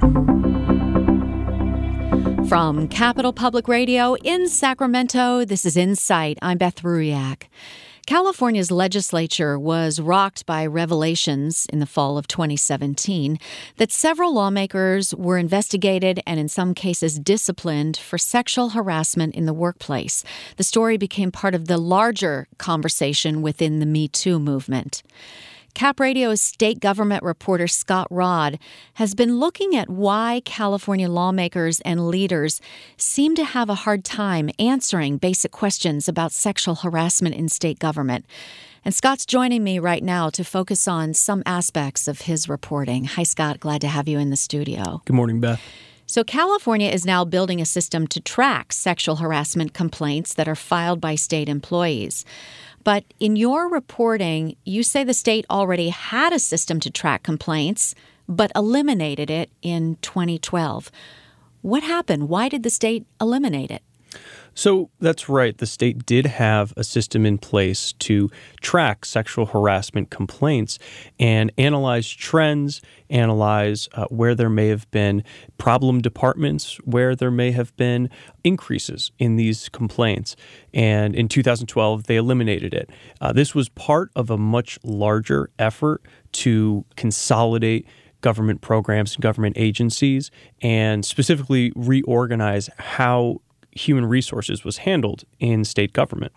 From Capital Public Radio in Sacramento, this is Insight. I'm Beth Ruyak. California's legislature was rocked by revelations in the fall of 2017 that several lawmakers were investigated and in some cases disciplined for sexual harassment in the workplace. The story became part of the larger conversation within the Me Too movement. Cap Radio's state government reporter Scott Rodd has been looking at why California lawmakers and leaders seem to have a hard time answering basic questions about sexual harassment in state government. And Scott's joining me right now to focus on some aspects of his reporting. Hi, Scott. Glad to have you in the studio. Good morning, Beth. So California is now building a system to track sexual harassment complaints that are filed by state employees. But in your reporting, you say the state already had a system to track complaints, but eliminated it in 2012. What happened? Why did the state eliminate it? So that's right. The state did have a system in place to track sexual harassment complaints and analyze trends, analyze where there may have been problem departments, where there may have been increases in these complaints. And in 2012, they eliminated it. This was part of a much larger effort to consolidate government programs and government agencies and specifically reorganize how human resources was handled in state government.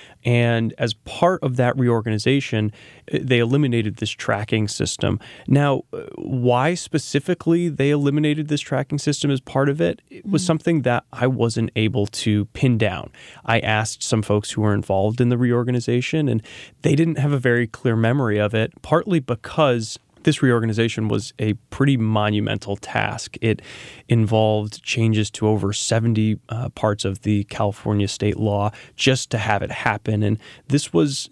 And as part of that reorganization, they eliminated this tracking system. Now, why specifically they eliminated this tracking system as part of it, it was something that I wasn't able to pin down. I asked some folks who were involved in the reorganization, and they didn't have a very clear memory of it, partly because this reorganization was a pretty monumental task. It involved changes to over 70 parts of the California state law just to have it happen. And this was,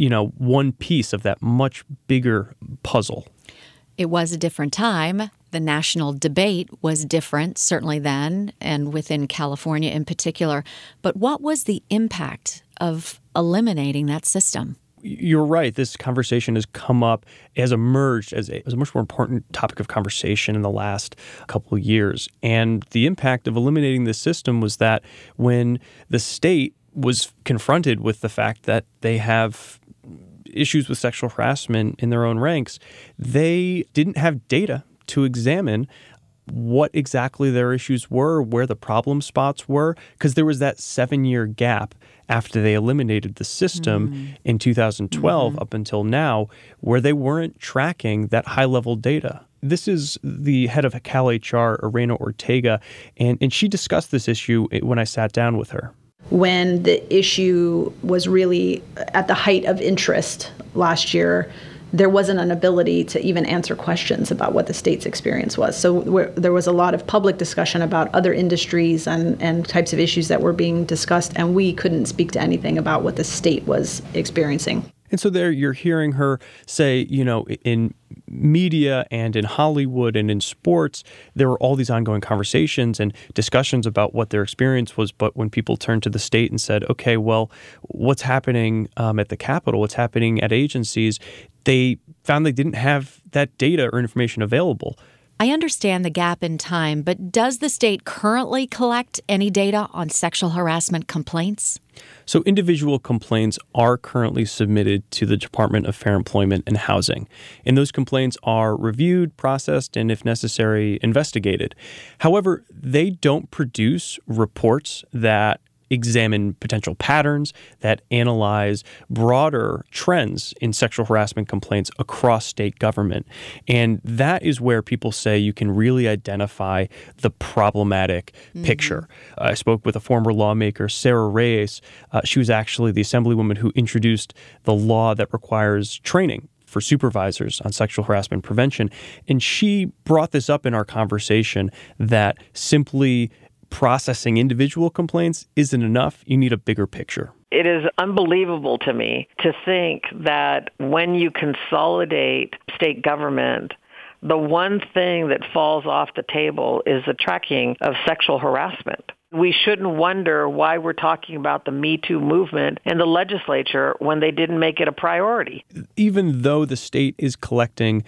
one piece of that much bigger puzzle. It was a different time. The national debate was different, certainly then, and within California in particular. But what was the impact of eliminating that system? You're right. This conversation has come up, has emerged as a much more important topic of conversation in the last couple of years. And the impact of eliminating this system was that when the state was confronted with the fact that they have issues with sexual harassment in their own ranks, they didn't have data to examine what exactly their issues were, where the problem spots were, because there was that 7-year gap after they eliminated the system in 2012 up until now, where they weren't tracking that high-level data. This is the head of CalHR, Irena Ortega, and she discussed this issue when I sat down with her. When the issue was really at the height of interest last year, there wasn't an ability to even answer questions about what the state's experience was. So there was a lot of public discussion about other industries and types of issues that were being discussed, and we couldn't speak to anything about what the state was experiencing. And so there you're hearing her say, in media and in Hollywood and in sports, there were all these ongoing conversations and discussions about what their experience was. But when people turned to the state and said, okay, well, what's happening at the Capitol, what's happening at agencies, they found they didn't have that data or information available. I understand the gap in time, but does the state currently collect any data on sexual harassment complaints? So individual complaints are currently submitted to the Department of Fair Employment and Housing, and those complaints are reviewed, processed, and if necessary, investigated. However, they don't produce reports that examine potential patterns, that analyze broader trends in sexual harassment complaints across state government. And that is where people say you can really identify the problematic picture. I spoke with a former lawmaker, Sarah Reyes. She was actually the assemblywoman who introduced the law that requires training for supervisors on sexual harassment prevention. And she brought this up in our conversation that simply processing individual complaints isn't enough. You need a bigger picture. It is unbelievable to me to think that when you consolidate state government, the one thing that falls off the table is the tracking of sexual harassment. We shouldn't wonder why we're talking about the Me Too movement in the legislature when they didn't make it a priority. Even though the state is collecting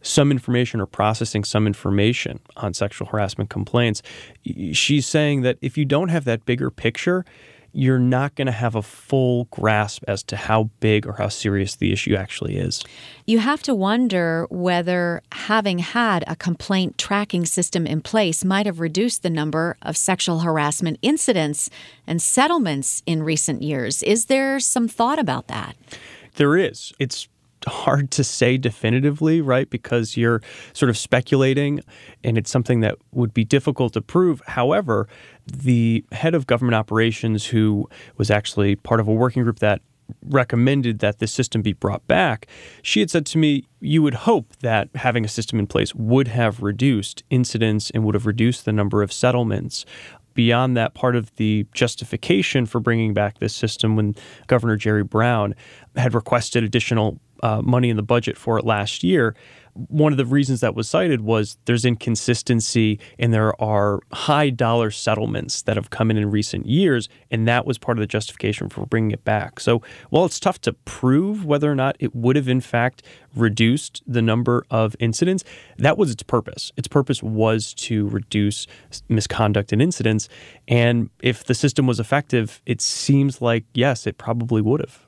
some information or processing some information on sexual harassment complaints. She's saying that if you don't have that bigger picture, you're not going to have a full grasp as to how big or how serious the issue actually is. You have to wonder whether having had a complaint tracking system in place might have reduced the number of sexual harassment incidents and settlements in recent years. Is there some thought about that? There is. It's hard to say definitively, right? Because you're sort of speculating, and it's something that would be difficult to prove. However, the head of government operations, who was actually part of a working group that recommended that the system be brought back, she had said to me, you would hope that having a system in place would have reduced incidents and would have reduced the number of settlements. Beyond that, part of the justification for bringing back this system when Governor Jerry Brown had requested additional money in the budget for it last year, one of the reasons that was cited was there's inconsistency and there are high dollar settlements that have come in recent years, and that was part of the justification for bringing it back. So while it's tough to prove whether or not it would have in fact reduced the number of incidents, that was its purpose. Its purpose was to reduce misconduct and incidents, and if the system was effective, it seems like, yes, it probably would have.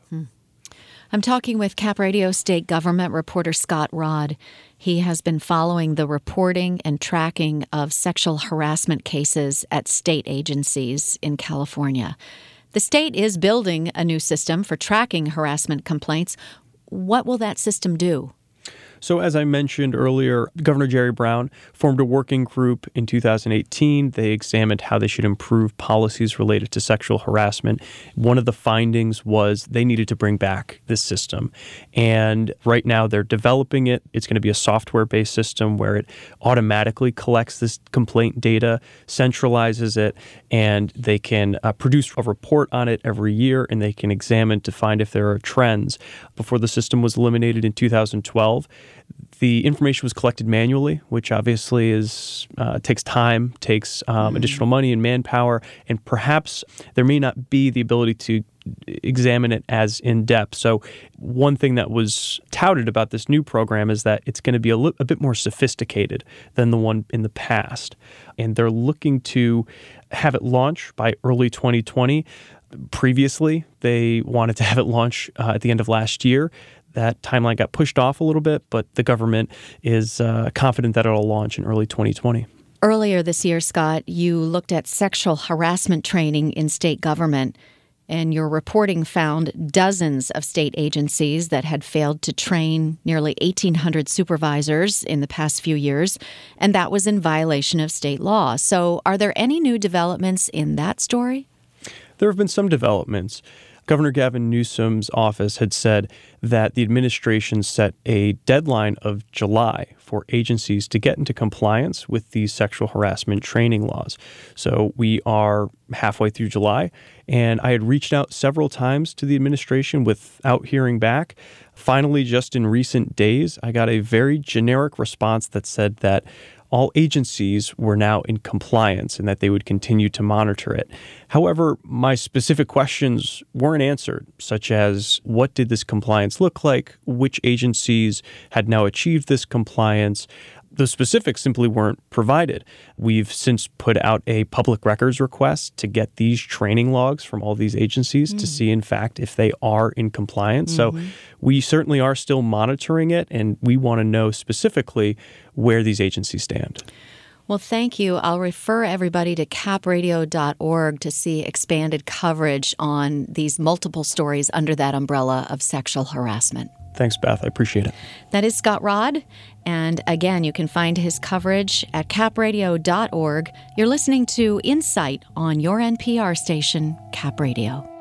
I'm talking with Cap Radio state government reporter Scott Rodd. He has been following the reporting and tracking of sexual harassment cases at state agencies in California. The state is building a new system for tracking harassment complaints. What will that system do? So as I mentioned earlier, Governor Jerry Brown formed a working group in 2018. They examined how they should improve policies related to sexual harassment. One of the findings was they needed to bring back this system. And right now they're developing it. It's going to be a software-based system where it automatically collects this complaint data, centralizes it, and they can produce a report on it every year, and they can examine to find if there are trends. Before the system was eliminated in 2012, the information was collected manually, which obviously takes time, takes additional money and manpower, and perhaps there may not be the ability to examine it as in depth. So one thing that was touted about this new program is that it's going to be a bit more sophisticated than the one in the past. And they're looking to have it launch by early 2020. Previously, they wanted to have it launch at the end of last year. That timeline got pushed off a little bit, but the government is confident that it'll launch in early 2020. Earlier this year, Scott, you looked at sexual harassment training in state government, and your reporting found dozens of state agencies that had failed to train nearly 1,800 supervisors in the past few years, and that was in violation of state law. So are there any new developments in that story? There have been some developments. Governor Gavin Newsom's office had said that the administration set a deadline of July for agencies to get into compliance with these sexual harassment training laws. So we are halfway through July, and I had reached out several times to the administration without hearing back. Finally, just in recent days, I got a very generic response that said that all agencies were now in compliance and that they would continue to monitor it. However, my specific questions weren't answered, such as what did this compliance look like, which agencies had now achieved this compliance. The specifics simply weren't provided. We've since put out a public records request to get these training logs from all these agencies to see, in fact, if they are in compliance. So we certainly are still monitoring it, and we want to know specifically where these agencies stand. Well, thank you. I'll refer everybody to capradio.org to see expanded coverage on these multiple stories under that umbrella of sexual harassment. Thanks, Beth. I appreciate it. That is Scott Rodd. And again, you can find his coverage at capradio.org. You're listening to Insight on your NPR station, Cap Radio.